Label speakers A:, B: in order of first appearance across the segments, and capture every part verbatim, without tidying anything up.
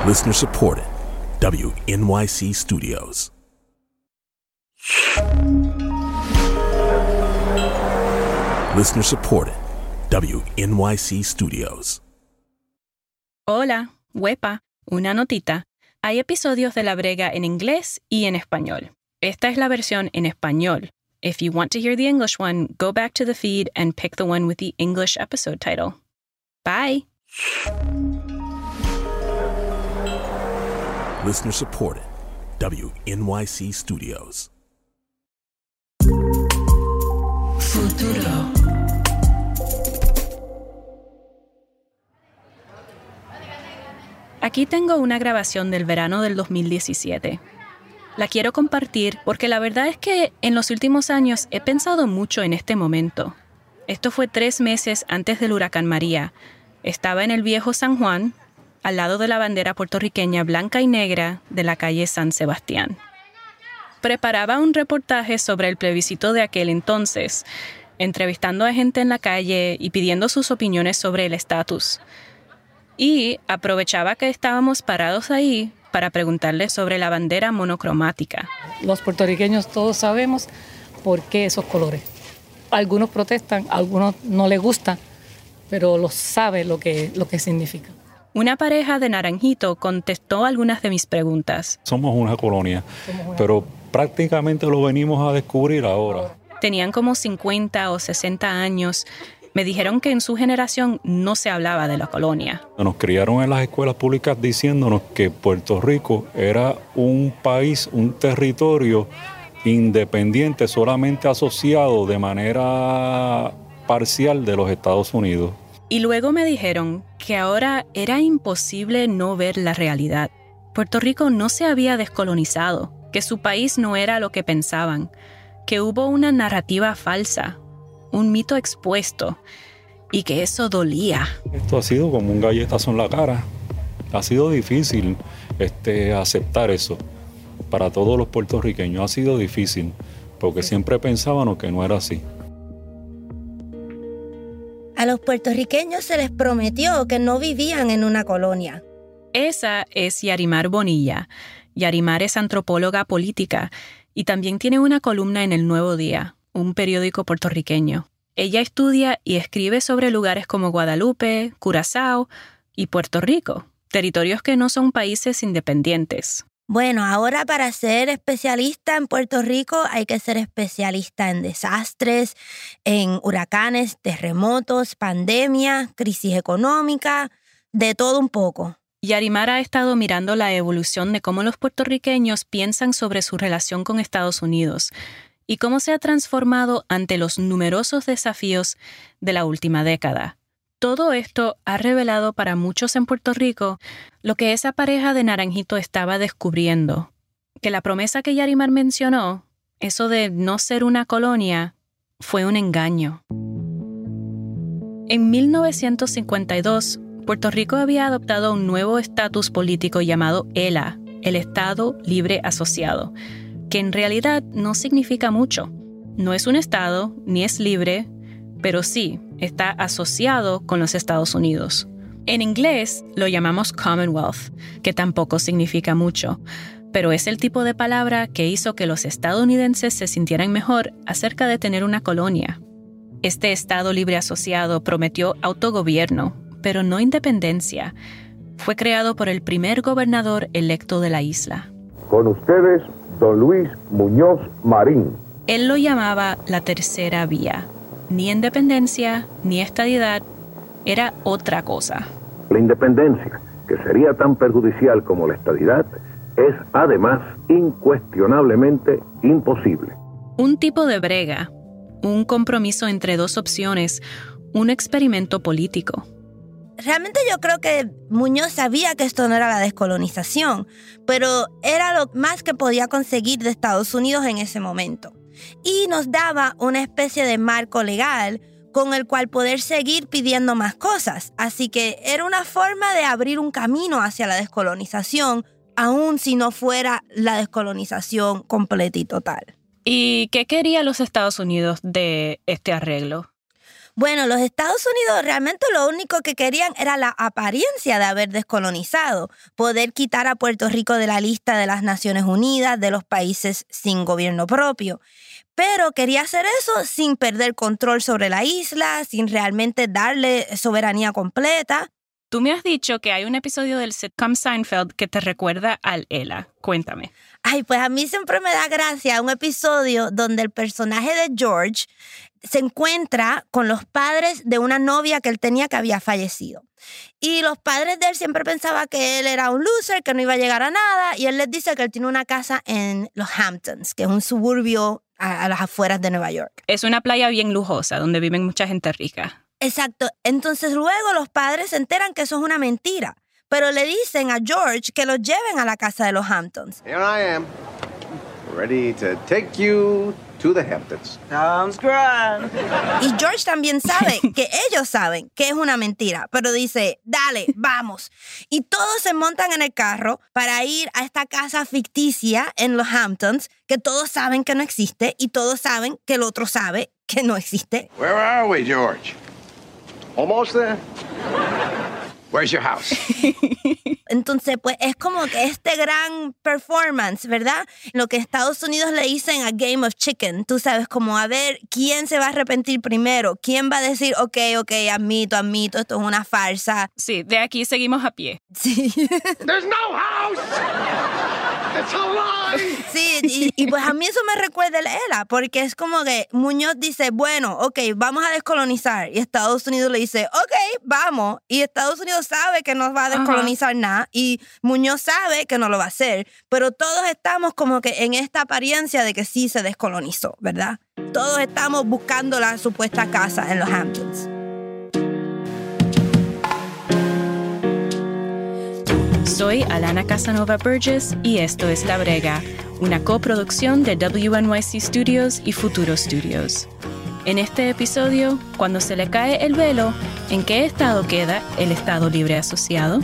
A: Listener supported. W N Y C Studios. Listener supported. W N Y C Studios.
B: Hola, huepa, una notita. Hay episodios de La Brega en inglés y en español. Esta es la versión en español. If you want to hear the English one, go back to the feed and pick the one with the English episode title. Bye.
A: Listener supported. W N Y C Studios.
B: Futuro. Aquí tengo una grabación del verano del dos mil diecisiete. La quiero compartir porque la verdad es que en los últimos años he pensado mucho en este momento. Esto fue tres meses antes del huracán María. Estaba en el viejo San Juan, al lado de la bandera puertorriqueña blanca y negra de la calle San Sebastián. Preparaba un reportaje sobre el plebiscito de aquel entonces, entrevistando a gente en la calle y pidiendo sus opiniones sobre el estatus. Y aprovechaba que estábamos parados ahí para preguntarles sobre la bandera monocromática.
C: Los puertorriqueños todos sabemos por qué esos colores. Algunos protestan, algunos no les gusta, pero los sabe lo que, lo que significa.
B: Una pareja de Naranjito contestó algunas de mis preguntas.
D: Somos una colonia, Somos una... pero prácticamente lo venimos a descubrir ahora.
B: Tenían como cincuenta o sesenta años. Me dijeron que en su generación no se hablaba de la colonia.
D: Nos criaron en las escuelas públicas diciéndonos que Puerto Rico era un país, un territorio independiente, solamente asociado de manera parcial de los Estados Unidos.
B: Y luego me dijeron que ahora era imposible no ver la realidad. Puerto Rico no se había descolonizado, que su país no era lo que pensaban, que hubo una narrativa falsa, un mito expuesto, y que eso dolía.
D: Esto ha sido como un galletazo en la cara. Ha sido difícil este, aceptar eso. Para todos los puertorriqueños ha sido difícil, porque siempre pensábamos que no era así.
E: A los puertorriqueños se les prometió que no vivían en una colonia.
B: Esa es Yarimar Bonilla. Yarimar es antropóloga política y también tiene una columna en El Nuevo Día, un periódico puertorriqueño. Ella estudia y escribe sobre lugares como Guadalupe, Curazao y Puerto Rico, territorios que no son países independientes.
E: Bueno, ahora para ser especialista en Puerto Rico hay que ser especialista en desastres, en huracanes, terremotos, pandemia, crisis económica, de todo un poco.
B: Yarimar ha estado mirando la evolución de cómo los puertorriqueños piensan sobre su relación con Estados Unidos y cómo se ha transformado ante los numerosos desafíos de la última década. Todo esto ha revelado para muchos en Puerto Rico lo que esa pareja de Naranjito estaba descubriendo, que la promesa que Yarimar mencionó, eso de no ser una colonia, fue un engaño. En mil novecientos cincuenta y dos, Puerto Rico había adoptado un nuevo estatus político llamado E L A, el Estado Libre Asociado, que en realidad no significa mucho. No es un estado, ni es libre, pero sí está asociado con los Estados Unidos. En inglés lo llamamos Commonwealth, que tampoco significa mucho, pero es el tipo de palabra que hizo que los estadounidenses se sintieran mejor acerca de tener una colonia. Este Estado Libre Asociado prometió autogobierno, pero no independencia. Fue creado por el primer gobernador electo de la isla.
F: Con ustedes, don Luis Muñoz Marín.
B: Él lo llamaba la tercera vía. Ni independencia, ni estadidad, era otra cosa.
F: La independencia, que sería tan perjudicial como la estadidad, es además incuestionablemente imposible.
B: Un tipo de brega, un compromiso entre dos opciones, un experimento político.
E: Realmente yo creo que Muñoz sabía que esto no era la descolonización, pero era lo más que podía conseguir de Estados Unidos en ese momento. Y nos daba una especie de marco legal con el cual poder seguir pidiendo más cosas. Así que era una forma de abrir un camino hacia la descolonización, aun si no fuera la descolonización completa y total.
B: ¿Y qué querían los Estados Unidos de este arreglo?
E: Bueno, los Estados Unidos realmente lo único que querían era la apariencia de haber descolonizado, poder quitar a Puerto Rico de la lista de las Naciones Unidas, de los países sin gobierno propio. Pero quería hacer eso sin perder control sobre la isla, sin realmente darle soberanía completa.
B: Tú me has dicho que hay un episodio del sitcom Seinfeld que te recuerda al ELA. Cuéntame.
E: Ay, pues a mí siempre me da gracia un episodio donde el personaje de George se encuentra con los padres de una novia que él tenía que había fallecido. Y los padres de él siempre pensaban que él era un loser, que no iba a llegar a nada, y él les dice que él tiene una casa en los Hamptons, que es un suburbio a, a las afueras de Nueva York.
B: Es una playa bien lujosa donde viven mucha gente rica.
E: Exacto. Entonces luego los padres se enteran que eso es una mentira, pero le dicen a George que los lleven a la casa de los Hamptons.
G: Here I am, ready to take you to the Hamptons. Sounds grand.
E: Y George también sabe que ellos saben que es una mentira, pero dice, dale, vamos. Y todos se montan en el carro para ir a esta casa ficticia en los Hamptons, que todos saben que no existe y todos saben que el otro sabe que no existe.
G: Where are we, George? Almost there? Where's your house?
E: Entonces, pues es como que este gran performance, ¿verdad? Lo que Estados Unidos le dicen a Game of Chicken. Tú sabes, como a ver quién se va a arrepentir primero. ¿Quién va a decir, ok, ok, admito, admito, esto es una farsa?
B: Sí, de aquí seguimos a pie.
E: Sí.
G: There's no house! It's a lie!
E: Sí, y, y pues a mí eso me recuerda el ELA, porque es como que Muñoz dice, bueno, ok, vamos a descolonizar. Y Estados Unidos le dice, ok, vamos. Y Estados Unidos sabe que no va a descolonizar Ajá. nada y Muñoz sabe que no lo va a hacer, pero todos estamos como que en esta apariencia de que sí se descolonizó, ¿verdad? Todos estamos buscando la supuesta casa en los Hamptons.
B: Soy Alana Casanova Burgess y esto es La Brega, una coproducción de W N Y C Studios y Futuro Studios. En este episodio, cuando se le cae el velo, ¿en qué estado queda el Estado Libre Asociado?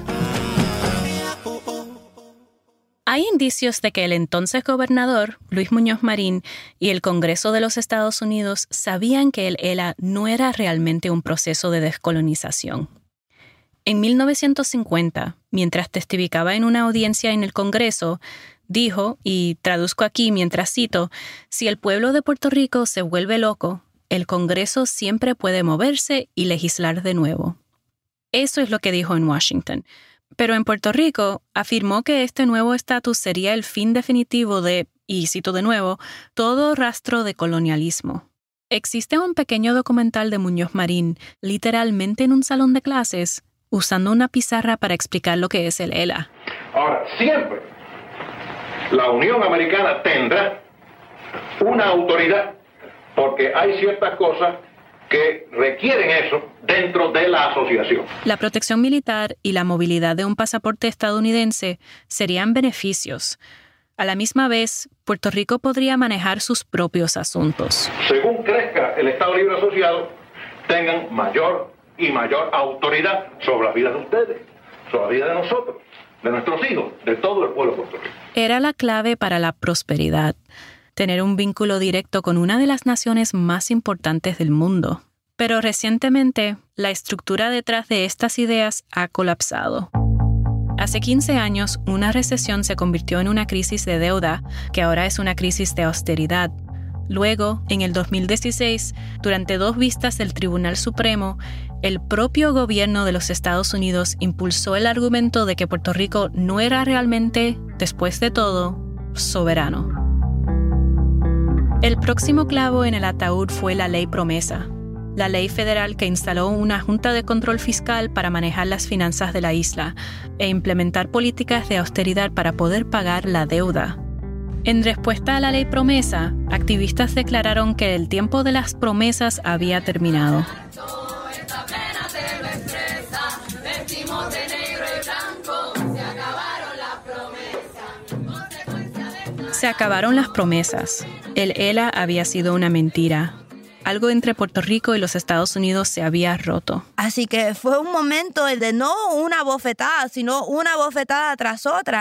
B: Hay indicios de que el entonces gobernador, Luis Muñoz Marín, y el Congreso de los Estados Unidos sabían que el ELA no era realmente un proceso de descolonización. En mil novecientos cincuenta, mientras testificaba en una audiencia en el Congreso, dijo, y traduzco aquí mientras cito, si el pueblo de Puerto Rico se vuelve loco, el Congreso siempre puede moverse y legislar de nuevo. Eso es lo que dijo en Washington. Pero en Puerto Rico afirmó que este nuevo estatus sería el fin definitivo de, y cito de nuevo, todo rastro de colonialismo. Existe un pequeño documental de Muñoz Marín, literalmente en un salón de clases, usando una pizarra para explicar lo que es el ELA.
F: Ahora, siempre la Unión Americana tendrá una autoridad porque hay ciertas cosas que requieren eso dentro de la asociación.
B: La protección militar y la movilidad de un pasaporte estadounidense serían beneficios. A la misma vez, Puerto Rico podría manejar sus propios asuntos.
F: Según crezca el Estado Libre Asociado, tengan mayor y mayor autoridad sobre la vida de ustedes, sobre la vida de nosotros, de nuestros hijos, de todo el pueblo de Puerto Rico.
B: Era la clave para la prosperidad, tener un vínculo directo con una de las naciones más importantes del mundo. Pero recientemente, la estructura detrás de estas ideas ha colapsado. Hace quince años, una recesión se convirtió en una crisis de deuda, que ahora es una crisis de austeridad. Luego, en el dos mil dieciséis, durante dos vistas del Tribunal Supremo, el propio gobierno de los Estados Unidos impulsó el argumento de que Puerto Rico no era realmente, después de todo, soberano. El próximo clavo en el ataúd fue la Ley Promesa, la ley federal que instaló una Junta de Control Fiscal para manejar las finanzas de la isla e implementar políticas de austeridad para poder pagar la deuda. En respuesta a la Ley Promesa, activistas declararon que el tiempo de las promesas había terminado. Se acabaron las promesas. El ELA había sido una mentira. Algo entre Puerto Rico y los Estados Unidos se había roto.
E: Así que fue un momento de no una bofetada, sino una bofetada tras otra.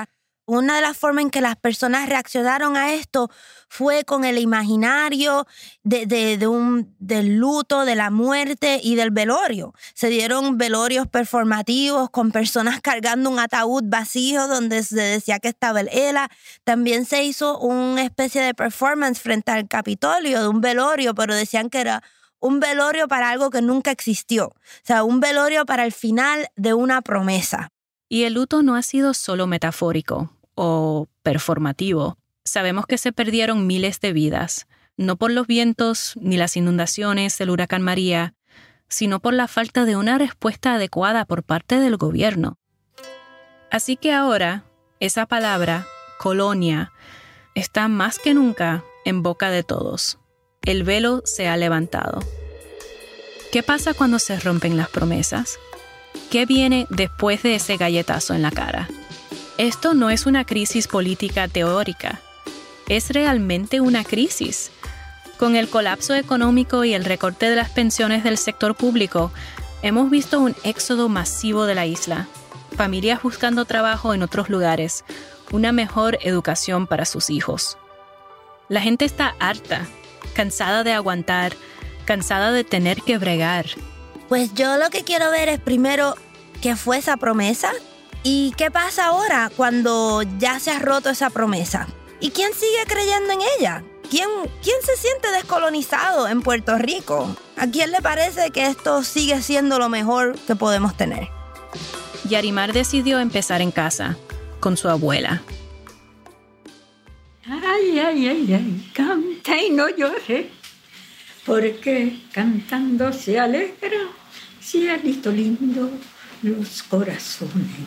E: Una de las formas en que las personas reaccionaron a esto fue con el imaginario de, de, de un, del luto, de la muerte y del velorio. Se dieron velorios performativos con personas cargando un ataúd vacío donde se decía que estaba el ELA. También se hizo una especie de performance frente al Capitolio de un velorio, pero decían que era un velorio para algo que nunca existió. O sea, un velorio para el final de una promesa.
B: Y el luto no ha sido solo metafórico o performativo. Sabemos que se perdieron miles de vidas, no por los vientos ni las inundaciones del huracán María, sino por la falta de una respuesta adecuada por parte del gobierno. Así que ahora, esa palabra, colonia, está más que nunca en boca de todos. El velo se ha levantado. ¿Qué pasa cuando se rompen las promesas? ¿Qué viene después de ese galletazo en la cara? Esto no es una crisis política teórica. Es realmente una crisis. Con el colapso económico y el recorte de las pensiones del sector público, hemos visto un éxodo masivo de la isla. Familias buscando trabajo en otros lugares, una mejor educación para sus hijos. La gente está harta, cansada de aguantar, cansada de tener que bregar.
E: Pues yo lo que quiero ver es primero qué fue esa promesa y qué pasa ahora cuando ya se ha roto esa promesa. ¿Y quién sigue creyendo en ella? ¿Quién, quién se siente descolonizado en Puerto Rico? ¿A quién le parece que esto sigue siendo lo mejor que podemos tener?
B: Yarimar decidió empezar en casa, con su abuela.
H: Ay, ay, ay, ay, canta y no llore, porque cantando se alegra, cielito lindo, los corazones.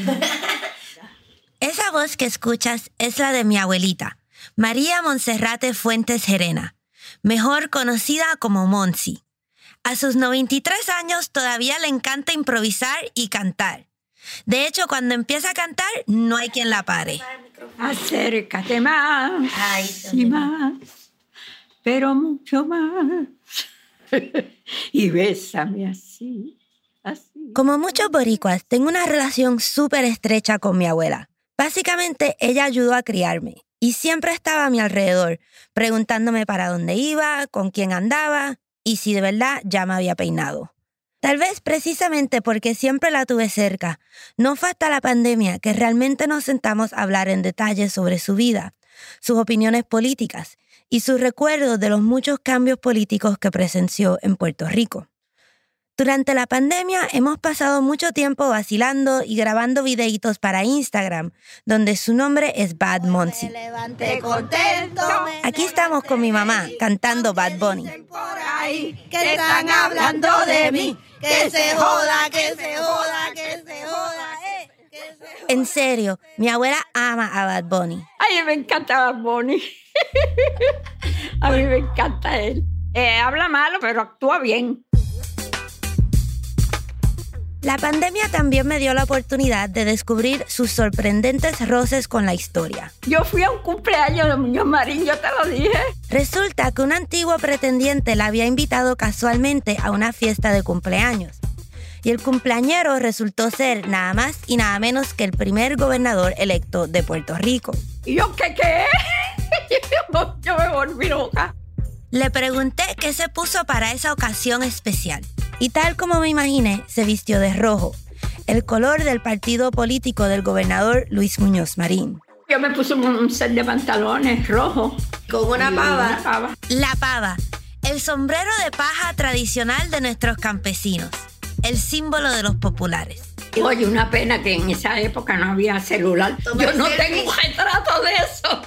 E: Esa voz que escuchas es la de mi abuelita, María Monserrate Fuentes Gerena, mejor conocida como Monsi. A sus noventa y tres años todavía le encanta improvisar y cantar. De hecho, cuando empieza a cantar, no hay quien la pare.
H: Acércate más
E: Ay,
H: y más, pero mucho más. Y bésame así, así.
E: Como muchos boricuas, tengo una relación súper estrecha con mi abuela. Básicamente, ella ayudó a criarme y siempre estaba a mi alrededor, preguntándome para dónde iba, con quién andaba y si de verdad ya me había peinado. Tal vez precisamente porque siempre la tuve cerca, no fue hasta la pandemia que realmente nos sentamos a hablar en detalle sobre su vida, sus opiniones políticas y sus recuerdos de los muchos cambios políticos que presenció en Puerto Rico. Durante la pandemia hemos pasado mucho tiempo vacilando y grabando videitos para Instagram, donde su nombre es Bad Monsi. Aquí estamos con mi mamá cantando Bad Bunny.
I: Que están hablando de mí, que se joda, que se joda, que se joda. Eh, que se joda.
E: En serio, mi abuela ama a Bad Bunny.
H: Ay, me encanta Bad Bunny. A mí me encanta él. Eh, habla malo, pero actúa bien.
E: La pandemia también me dio la oportunidad de descubrir sus sorprendentes roces con la historia.
H: Yo fui a un cumpleaños de Muñoz Marín, yo te lo dije.
E: Resulta que un antiguo pretendiente la había invitado casualmente a una fiesta de cumpleaños. Y el cumpleañero resultó ser nada más y nada menos que el primer gobernador electo de Puerto Rico.
H: ¿Y yo qué qué? Yo me volví loca.
E: Le pregunté qué se puso para esa ocasión especial. Y tal como me imaginé, se vistió de rojo, el color del partido político del gobernador Luis Muñoz Marín.
H: Yo me puse un set de pantalones rojos.
E: Con una pava.
H: Una pava.
E: La pava, el sombrero de paja tradicional de nuestros campesinos, el símbolo de los populares.
H: Oye, una pena que en esa época no había celular. Yo no tengo un retrato de eso.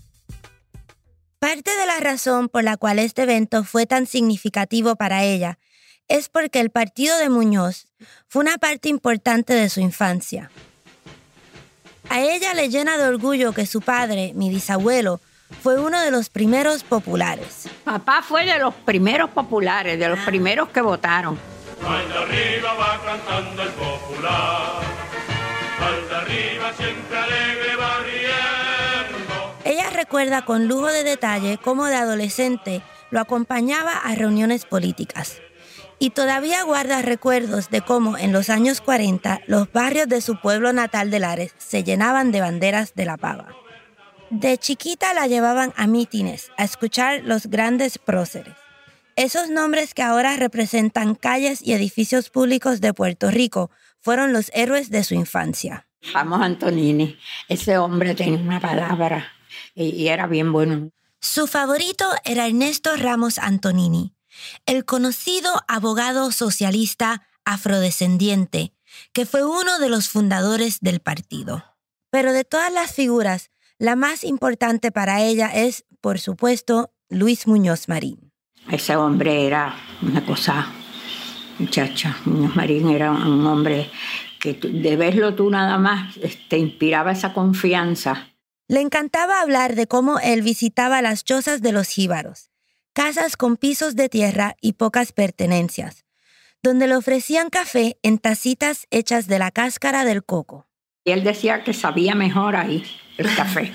E: Parte de la razón por la cual este evento fue tan significativo para ella es porque el partido de Muñoz fue una parte importante de su infancia. A ella le llena de orgullo que su padre, mi bisabuelo, fue uno de los primeros populares.
H: Papá fue de los primeros populares, de los primeros que votaron.
J: Al de arriba va cantando el popular, al de arriba siempre alegre va riendo.
E: Ella recuerda con lujo de detalle cómo de adolescente lo acompañaba a reuniones políticas. y todavía guarda recuerdos de cómo en los años cuarenta los barrios de su pueblo natal de Lares se llenaban de banderas de la pava. De chiquita la llevaban a mítines a escuchar los grandes próceres. Esos nombres que ahora representan calles y edificios públicos de Puerto Rico fueron los héroes de su infancia.
H: Vamos, Antonini. Ese hombre tenía una palabra y, y era bien bueno.
E: Su favorito era Ernesto Ramos Antonini, el conocido abogado socialista afrodescendiente, que fue uno de los fundadores del partido. Pero de todas las figuras, la más importante para ella es, por supuesto, Luis Muñoz Marín.
H: Ese hombre era una cosa, muchacha. Muñoz Marín era un hombre que de verlo tú nada más te inspiraba esa confianza.
E: Le encantaba hablar de cómo él visitaba las chozas de los jíbaros, casas con pisos de tierra y pocas pertenencias, donde le ofrecían café en tacitas hechas de la cáscara del coco.
H: Y él decía que sabía mejor ahí el café.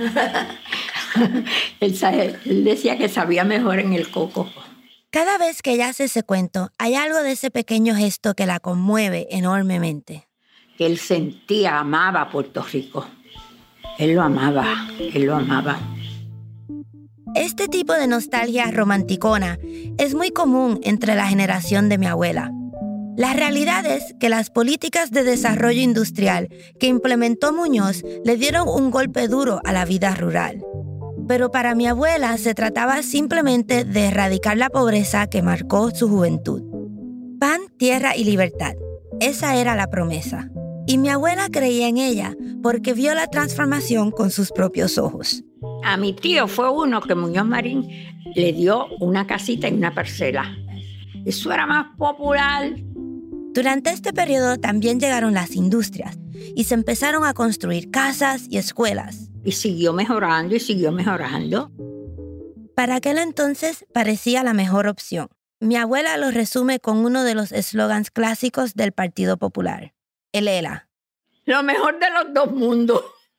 H: él, él decía que sabía mejor en el coco.
E: Cada vez que ella hace ese cuento, hay algo de ese pequeño gesto que la conmueve enormemente.
H: Que él sentía, amaba a Puerto Rico. Él lo amaba, él lo amaba.
E: Este tipo de nostalgia romanticona es muy común entre la generación de mi abuela. La realidad es que las políticas de desarrollo industrial que implementó Muñoz le dieron un golpe duro a la vida rural. Pero para mi abuela se trataba simplemente de erradicar la pobreza que marcó su juventud. Pan, tierra y libertad. Esa era la promesa. Y mi abuela creía en ella porque vio la transformación con sus propios ojos.
H: A mi tío fue uno que Muñoz Marín le dio una casita y una parcela. Eso era más popular.
E: Durante este periodo también llegaron las industrias y se empezaron a construir casas y escuelas.
H: Y siguió mejorando y siguió mejorando.
E: Para aquel entonces parecía la mejor opción. Mi abuela lo resume con uno de los eslogans clásicos del Partido Popular, el E L A.
H: Lo mejor de los dos mundos.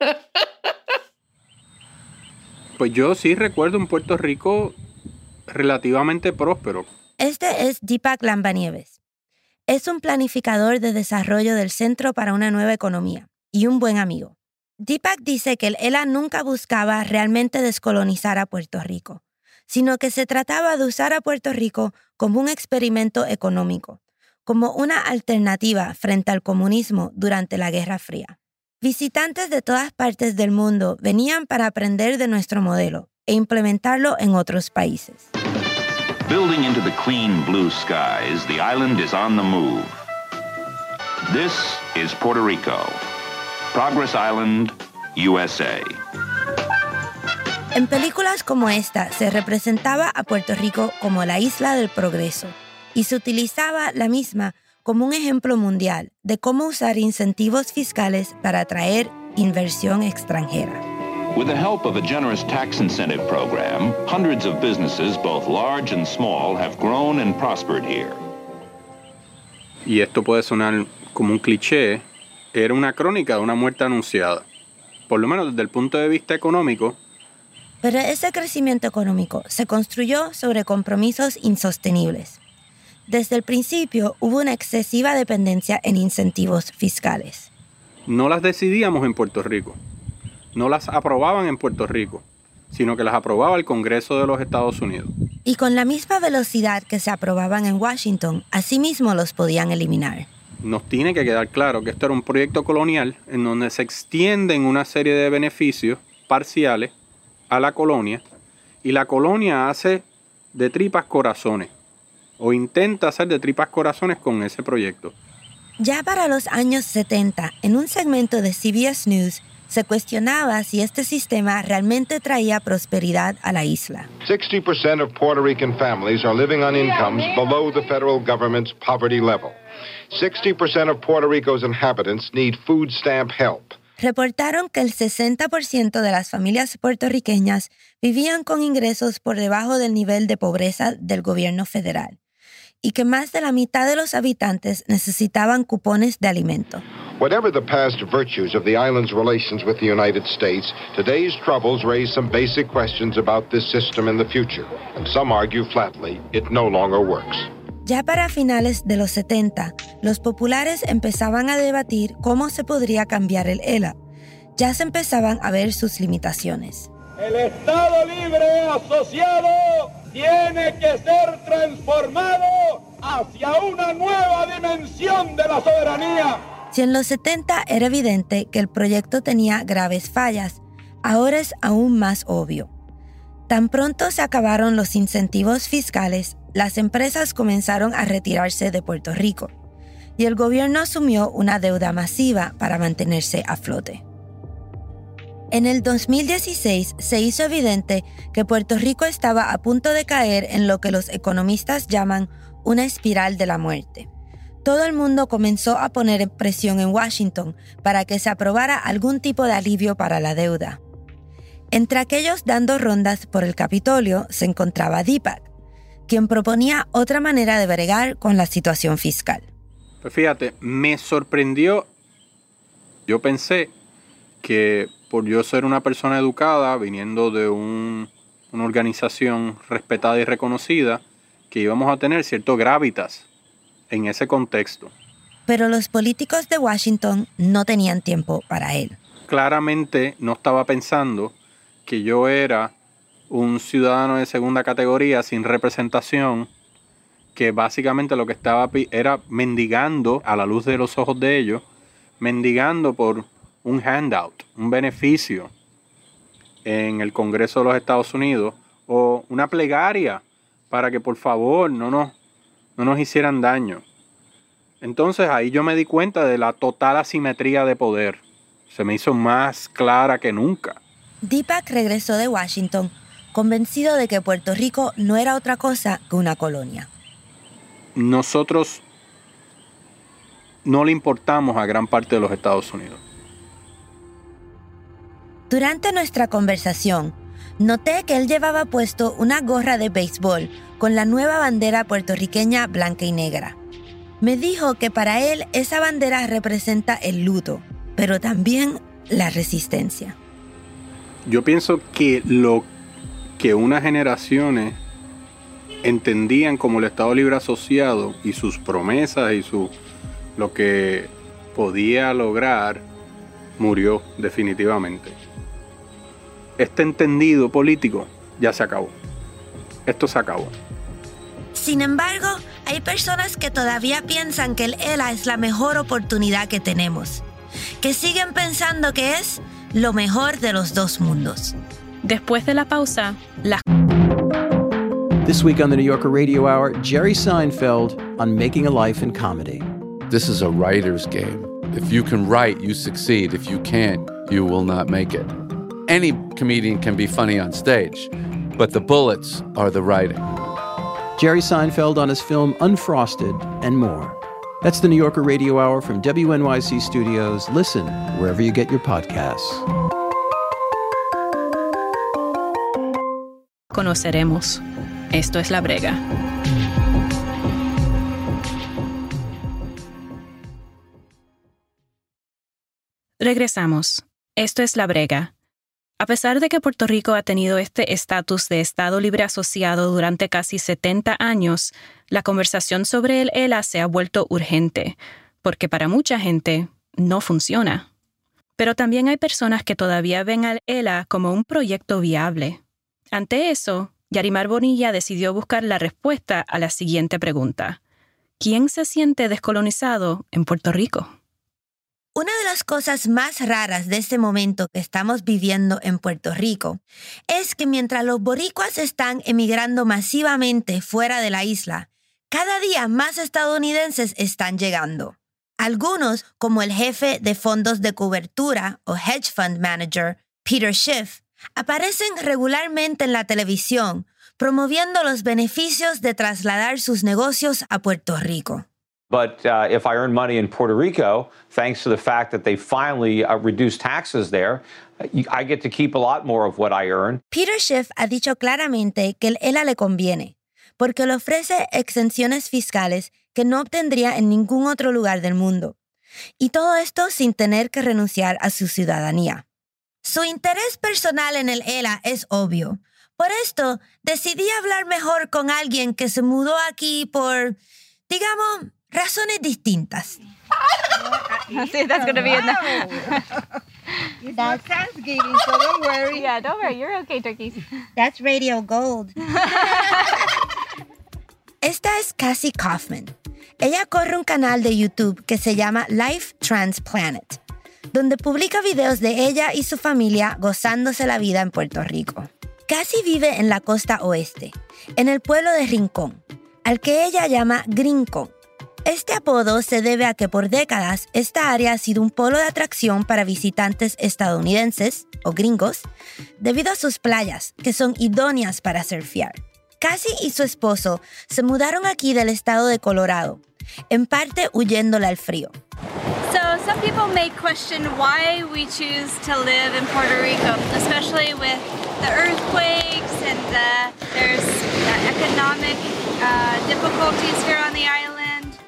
K: Pues yo sí recuerdo un Puerto Rico relativamente próspero.
E: Este es Deepak Lambanieves. Es un planificador de desarrollo del Centro para una Nueva Economía y un buen amigo. Deepak dice que el E L A nunca buscaba realmente descolonizar a Puerto Rico, sino que se trataba de usar a Puerto Rico como un experimento económico, como una alternativa frente al comunismo durante la Guerra Fría. Visitantes de todas partes del mundo venían para aprender de nuestro modelo e implementarlo en otros países.
L: Building into the clean blue skies, the island is on the move. This is Puerto Rico. Progress Island, U S A.
E: En películas como esta se representaba a Puerto Rico como la isla del progreso y se utilizaba la misma como un ejemplo mundial de cómo usar incentivos fiscales para atraer inversión extranjera.
L: With the help of a generous tax incentive program, hundreds of businesses, both large and small, have grown and prospered here.
K: Y esto puede sonar como un cliché, era una crónica de una muerte anunciada, por lo menos desde el punto de vista económico.
E: Pero ese crecimiento económico se construyó sobre compromisos insostenibles. Desde el principio hubo una excesiva dependencia en incentivos fiscales.
K: No las decidíamos en Puerto Rico, no las aprobaban en Puerto Rico, sino que las aprobaba el Congreso de los Estados Unidos.
E: Y con la misma velocidad que se aprobaban en Washington, asimismo los podían eliminar.
K: Nos tiene que quedar claro que esto era un proyecto colonial en donde se extienden una serie de beneficios parciales a la colonia y la colonia hace de tripas corazones o intenta hacer de tripas corazones con ese proyecto.
E: Ya para los años setenta, en un segmento de C B S News, se cuestionaba si este sistema realmente traía prosperidad a la isla.
F: sixty percent of Puerto Rican families are living on incomes below the federal government's poverty level. sixty percent of Puerto Rico's inhabitants need food stamp help.
E: Reportaron que el sesenta por ciento de las familias puertorriqueñas vivían con ingresos por debajo del nivel de pobreza del gobierno federal y que más de la mitad de los habitantes necesitaban cupones de alimento.
F: Whatever the past virtues of the island's relations with the United States, today's troubles raise some basic questions about this system in the future, and some argue flatly it no longer works.
E: Ya para finales de los setenta, los populares empezaban a debatir cómo se podría cambiar el E L A. Ya se empezaban a ver sus limitaciones.
J: El Estado Libre Asociado tiene que ser transformado hacia una nueva dimensión de la soberanía.
E: Si en los setenta era evidente que el proyecto tenía graves fallas, ahora es aún más obvio. Tan pronto se acabaron los incentivos fiscales, las empresas comenzaron a retirarse de Puerto Rico y el gobierno asumió una deuda masiva para mantenerse a flote. En el dos mil dieciséis se hizo evidente que Puerto Rico estaba a punto de caer en lo que los economistas llaman una espiral de la muerte. Todo el mundo comenzó a poner presión en Washington para que se aprobara algún tipo de alivio para la deuda. Entre aquellos dando rondas por el Capitolio se encontraba Deepak, quien proponía otra manera de bregar con la situación fiscal.
K: Pues fíjate, me sorprendió. Yo pensé que por yo ser una persona educada, viniendo de un, una organización respetada y reconocida, que íbamos a tener cierto gravitas en ese contexto.
E: Pero los políticos de Washington no tenían tiempo para él.
K: Claramente no estaba pensando que yo era un ciudadano de segunda categoría sin representación, que básicamente lo que estaba era mendigando a la luz de los ojos de ellos, mendigando por un handout, un beneficio en el Congreso de los Estados Unidos o una plegaria para que por favor no nos, no nos hicieran daño. Entonces ahí yo me di cuenta de la total asimetría de poder. Se me hizo más clara que nunca.
E: Deepak regresó de Washington convencido de que Puerto Rico no era otra cosa que una colonia.
K: Nosotros no le importamos a gran parte de los Estados Unidos.
E: Durante nuestra conversación, noté que él llevaba puesto una gorra de béisbol con la nueva bandera puertorriqueña blanca y negra. Me dijo que para él esa bandera representa el luto, pero también la resistencia.
K: Yo pienso que lo que unas generaciones entendían como el Estado Libre Asociado y sus promesas y su, lo que podía lograr murió definitivamente. Este entendido político ya se acabó. Esto se acabó.
E: Sin embargo, hay personas que todavía piensan que el E L A es la mejor oportunidad que tenemos, que siguen pensando que es lo mejor de los dos mundos.
B: Después de la pausa, la...
M: This week on the New Yorker Radio Hour, Jerry Seinfeld on making a life in comedy.
N: This is a writer's game. If you can write, you succeed. If you can't, you will not make it. Any comedian can be funny on stage, but the bullets are the writing.
M: Jerry Seinfeld on his film Unfrosted and more. That's the New Yorker Radio Hour from W N Y C Studios. Listen wherever you get your podcasts.
B: Conoceremos. Esto es La Brega. Regresamos. Esto es La Brega. A pesar de que Puerto Rico ha tenido este estatus de Estado Libre Asociado durante casi setenta años, la conversación sobre el E L A se ha vuelto urgente, porque para mucha gente no funciona. Pero también hay personas que todavía ven al E L A como un proyecto viable. Ante eso, Yarimar Bonilla decidió buscar la respuesta a la siguiente pregunta. ¿Quién se siente descolonizado en Puerto Rico?
E: Una de las cosas más raras de este momento que estamos viviendo en Puerto Rico es que mientras los boricuas están emigrando masivamente fuera de la isla, cada día más estadounidenses están llegando. Algunos, como el jefe de fondos de cobertura o hedge fund manager, Peter Schiff, aparecen regularmente en la televisión promoviendo los beneficios de trasladar sus negocios a Puerto Rico.
O: But uh, if I earn money in Puerto Rico, thanks to the fact that they finally uh, reduced taxes there, I get to keep a lot more of what I earn.
E: Peter Schiff ha dicho claramente que el E L A le conviene, porque le ofrece exenciones fiscales que no obtendría en ningún otro lugar del mundo. Y todo esto sin tener que renunciar a su ciudadanía. Su interés personal en el E L A es obvio, Por esto, decidí hablar mejor con alguien que se mudó aquí por, digamos, razones distintas.
P: See, that's going to be in there.
I: It's not Thanksgiving, so don't worry.
P: Yeah, don't worry. You're okay, turkeys.
I: That's Radio Gold.
E: Esta es Cassie Kaufman. Ella corre un canal de YouTube que se llama Life Transplanet, donde publica videos de ella y su familia gozándose la vida en Puerto Rico. Cassie vive en la costa oeste, en el pueblo de Rincón, al que ella llama Grincón. Este apodo se debe a que por décadas esta área ha sido un polo de atracción para visitantes estadounidenses o gringos debido a sus playas, que son idóneas para surfear. Cassie y su esposo se mudaron aquí del estado de Colorado, en parte huyéndole al frío.
P: So some people may question why we choose to live in Puerto Rico, especially with the earthquakes and the, there's uh, economic uh, difficulties here on the island.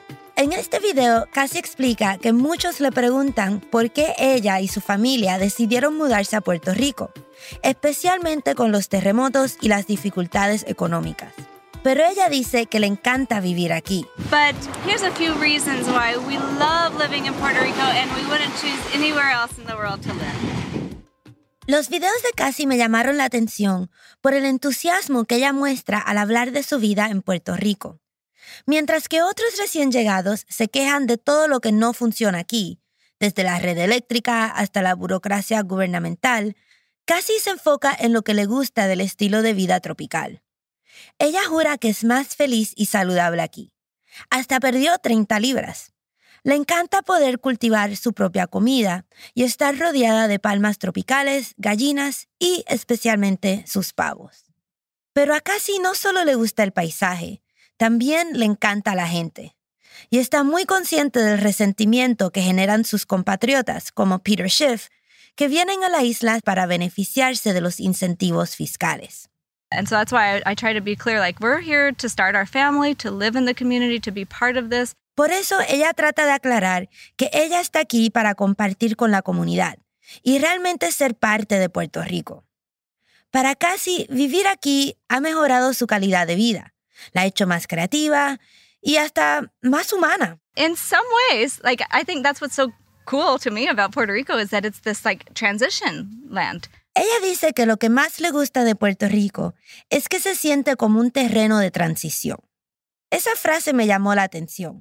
E: En este video, Cassie explica que muchos le preguntan por qué ella y su familia decidieron mudarse a Puerto Rico, especialmente con los terremotos y las dificultades económicas. Pero ella dice que le encanta vivir aquí.
P: But here's a few reasons why we love living in Puerto Rico and we wouldn't choose anywhere else in the world to live.
E: Los videos de Cassie me llamaron la atención por el entusiasmo que ella muestra al hablar de su vida en Puerto Rico. Mientras que otros recién llegados se quejan de todo lo que no funciona aquí, desde la red eléctrica hasta la burocracia gubernamental, Cassie se enfoca en lo que le gusta del estilo de vida tropical. Ella jura que es más feliz y saludable aquí. Hasta perdió treinta libras. Le encanta poder cultivar su propia comida y estar rodeada de palmas tropicales, gallinas y especialmente sus pavos. Pero a Cassie no solo le gusta el paisaje, también le encanta la gente. Y está muy consciente del resentimiento que generan sus compatriotas, como Peter Schiff, que vienen a la isla para beneficiarse de los incentivos fiscales.
P: And so that's why I, I try to be clear, like, we're here to start our family, to live in the community, to be part of this.
E: Por eso ella trata de aclarar que ella está aquí para compartir con la comunidad y realmente ser parte de Puerto Rico. Para Cassie, vivir aquí ha mejorado su calidad de vida. La ha hecho más creativa y hasta más humana.
P: In some ways, like, I think that's what's so cool to me about Puerto Rico is that it's this, like, transition land.
E: Ella dice que lo que más le gusta de Puerto Rico es que se siente como un terreno de transición. Esa frase me llamó la atención.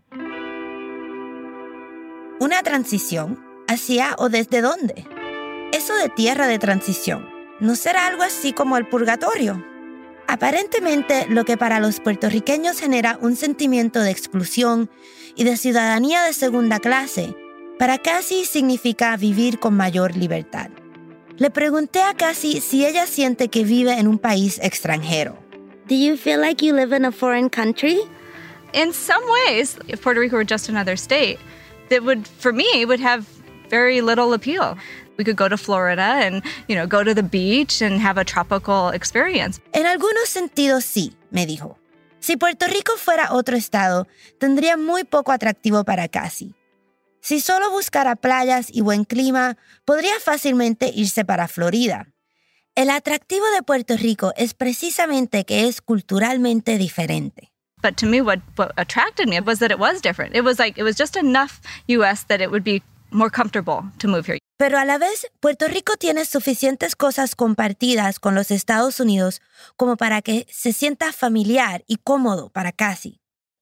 E: ¿Una transición? ¿Hacia o desde dónde? Eso de tierra de transición, ¿no será algo así como el purgatorio? Aparentemente, lo que para los puertorriqueños genera un sentimiento de exclusión y de ciudadanía de segunda clase, para Cassie significa vivir con mayor libertad. Le pregunté a Cassie si ella siente que vive en un país extranjero.
I: Do you feel like you live in a foreign country?
P: In some ways, if Puerto Rico were just another state, that would, for me, would have very little appeal. We could go to Florida and, you know, go to the beach and have a tropical experience.
E: En algunos sentidos sí, me dijo. Si Puerto Rico fuera otro estado, tendría muy poco atractivo para Cassie. Si solo buscara playas y buen clima, podría fácilmente irse para Florida. El atractivo de Puerto Rico es precisamente que es culturalmente diferente.
P: But to me, what, what attracted me was that it was different. It was like, it was just enough U S that it would be more comfortable to move here.
E: Pero a la vez, Puerto Rico tiene suficientes cosas compartidas con los Estados Unidos como para que se sienta familiar y cómodo para Cassie.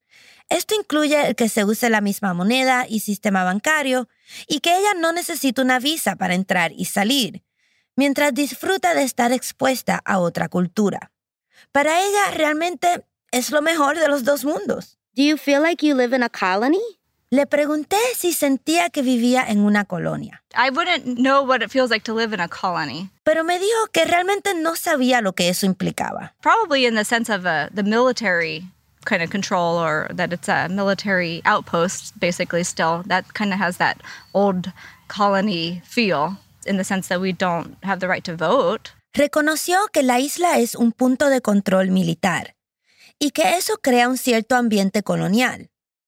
E: Esto incluye el que se use la misma moneda y sistema bancario y que ella no necesita una visa para entrar y salir, mientras disfruta de estar expuesta a otra cultura. Para ella realmente es lo mejor de los dos mundos.
I: Do you feel like you live in a colony?
E: Le pregunté si sentía que vivía en una colonia.
P: I wouldn't know what it feels like to live in a colony.
E: Pero me dijo que realmente no sabía lo que eso implicaba.
P: Probably in the sense of a, the military kind of control, or that it's a military outpost, basically still. That kind of has that old colony feel in the sense that we don't have the right to vote.
E: Reconoció que la isla es un punto de control militar y que eso crea un cierto ambiente colonial.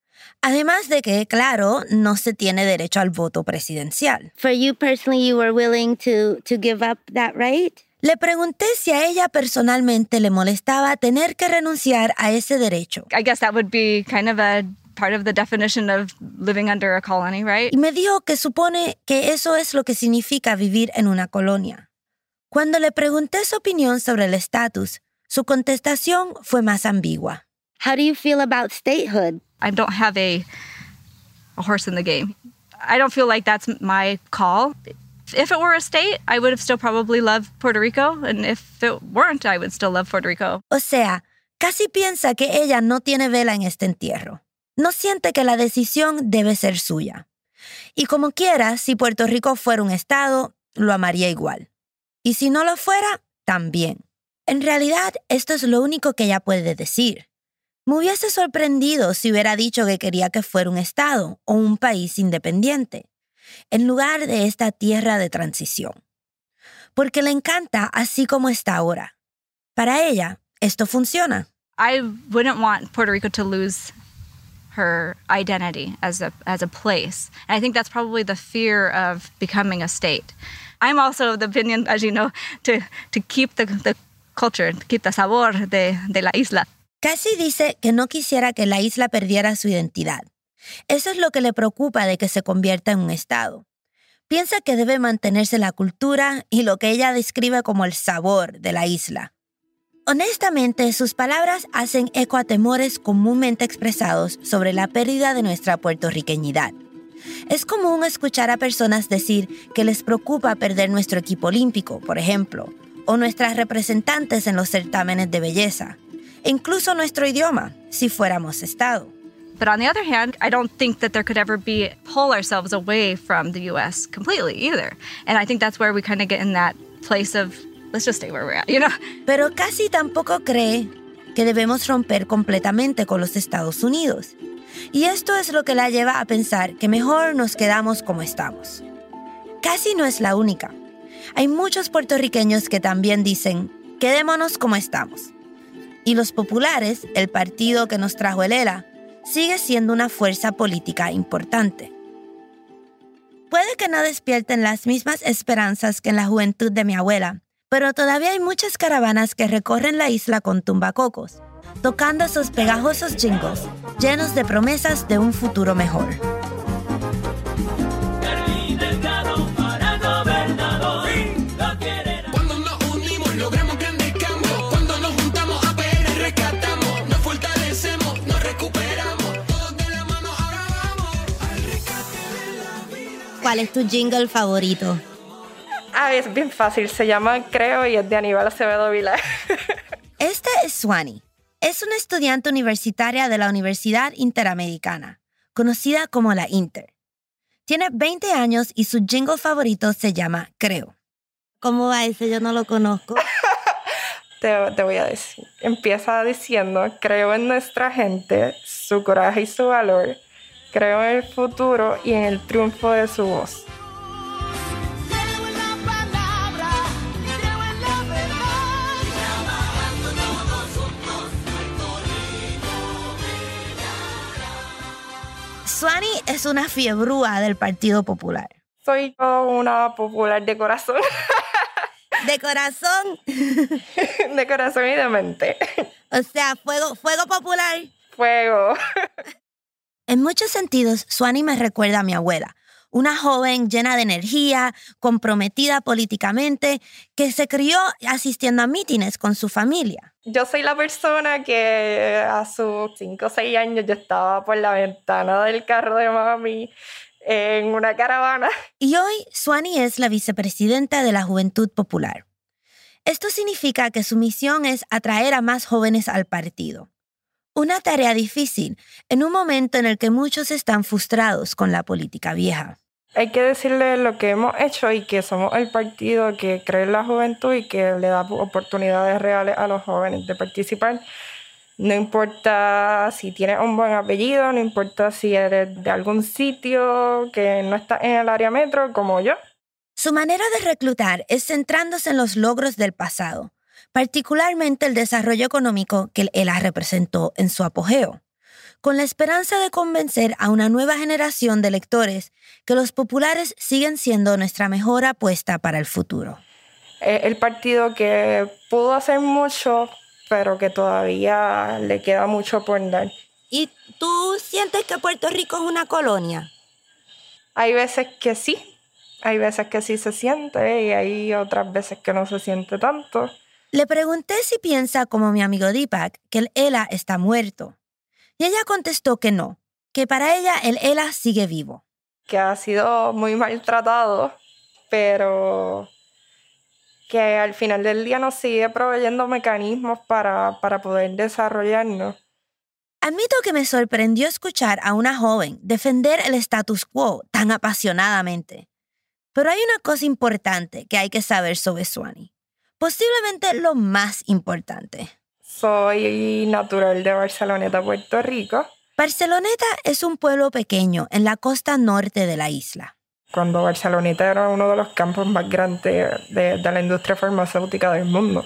E: Además de que, claro, no se tiene derecho al voto presidencial.
I: For you personally, you were willing to, to give up that right?
E: Le pregunté si a ella personalmente le molestaba tener que renunciar a ese derecho.
P: I guess that would be kind of a part of the definition of living under a colony, right?
E: Y me dijo que supone que eso es lo que significa vivir en una colonia. Cuando le pregunté su opinión sobre el estatus, su contestación fue más ambigua.
I: How do you feel about statehood?
P: I don't have a, a horse in the game. I don't feel like that's my call. If it were a state, I would have still probably loved Puerto Rico. And if it weren't, I would still love Puerto Rico.
E: O sea, casi piensa que ella no tiene vela en este entierro. No siente que la decisión debe ser suya. Y como quiera, si Puerto Rico fuera un estado, lo amaría igual. Y si no lo fuera, también. En realidad, esto es lo único que ella puede decir. Me hubiese sorprendido si hubiera dicho que quería que fuera un estado o un país independiente, en lugar de esta tierra de transición. Porque le encanta así como está ahora. Para ella, esto funciona.
P: I wouldn't want Puerto Rico to lose her identity as a as a place. And I think that's probably the fear of becoming a state. I'm also of the opinion, as you know, to, to keep the, the culture, to keep the sabor de, de la isla.
E: Cassie dice que no quisiera que la isla perdiera su identidad. Eso es lo que le preocupa de que se convierta en un estado. Piensa que debe mantenerse la cultura y lo que ella describe como el sabor de la isla. Honestamente, sus palabras hacen eco a temores comúnmente expresados sobre la pérdida de nuestra puertorriqueñidad. Es común escuchar a personas decir que les preocupa perder nuestro equipo olímpico, por ejemplo, o nuestras representantes en los certámenes de belleza, e incluso nuestro idioma, si fuéramos estado.
P: But on the other hand, I don't think that there could ever be pull ourselves away from the U S completely either. And I think that's where we kind of get in that place of, let's just stay where we're at, you know?
E: Pero Cassie tampoco cree que debemos romper completamente con los Estados Unidos. Y esto es lo que la lleva a pensar que mejor nos quedamos como estamos. Cassie no es la única. Hay muchos puertorriqueños que también dicen, quedémonos como estamos. Y los populares, el partido que nos trajo el E L A, sigue siendo una fuerza política importante. Puede que no despierten las mismas esperanzas que en la juventud de mi abuela, pero todavía hay muchas caravanas que recorren la isla con tumbacocos, tocando esos pegajosos jingles llenos de promesas de un futuro mejor.
Q: Cuando nos unimos logramos grandes cambios. Cuando nos juntamos a P R rescatamos, nos fortalecemos, nos recuperamos. Todos de la mano ahora vamos al rescate de la vida.
E: ¿Cuál es tu jingle favorito?
R: Ah, es bien fácil. Se llama Creo y es de Aníbal Acevedo Vilá.
E: Esta es Suani. Es una estudiante universitaria de la Universidad Interamericana, conocida como la Inter. Tiene veinte años y su jingle favorito se llama Creo. ¿Cómo va ese? Yo no lo conozco.
R: te, te voy a decir. Empieza diciendo, creo en nuestra gente, su coraje y su valor. Creo en el futuro y en el triunfo de su voz.
E: Suani es una fiebrúa del Partido Popular.
R: Soy una popular de corazón.
E: ¿De corazón?
R: De corazón y de mente.
E: O sea, fuego, fuego popular.
R: Fuego.
E: En muchos sentidos, Suani me recuerda a mi abuela, una joven llena de energía, comprometida políticamente, que se crió asistiendo a mítines con su familia.
R: Yo soy la persona que a sus cinco o seis años yo estaba por la ventana del carro de mami en una caravana.
E: Y hoy Suani es la vicepresidenta de la Juventud Popular. Esto significa que su misión es atraer a más jóvenes al partido. Una tarea difícil en un momento en el que muchos están frustrados con la política vieja.
R: Hay que decirle lo que hemos hecho y que somos el partido que cree en la juventud y que le da oportunidades reales a los jóvenes de participar. No importa si tienes un buen apellido, no importa si eres de algún sitio que no está en el área metro como yo.
E: Su manera de reclutar es centrándose en los logros del pasado, particularmente el desarrollo económico que el E L A representó en su apogeo, con la esperanza de convencer a una nueva generación de electores que los populares siguen siendo nuestra mejor apuesta para el futuro.
R: Es el partido que pudo hacer mucho, pero que todavía le queda mucho por dar.
E: ¿Y tú sientes que Puerto Rico es una colonia?
R: Hay veces que sí, hay veces que sí se siente y hay otras veces que no se siente tanto.
E: Le pregunté si piensa, como mi amigo Deepak, que el E L A está muerto. Y ella contestó que no, que para ella el E L A sigue vivo.
R: Que ha sido muy maltratado, pero que al final del día nos sigue proveyendo mecanismos para, para poder desarrollarnos.
E: Admito que me sorprendió escuchar a una joven defender el status quo tan apasionadamente. Pero hay una cosa importante que hay que saber sobre Suani. Posiblemente lo más importante.
R: Soy natural de Barceloneta, Puerto Rico.
E: Barceloneta es un pueblo pequeño en la costa norte de la isla.
R: Cuando Barceloneta era uno de los campos más grandes de, de la industria farmacéutica del mundo.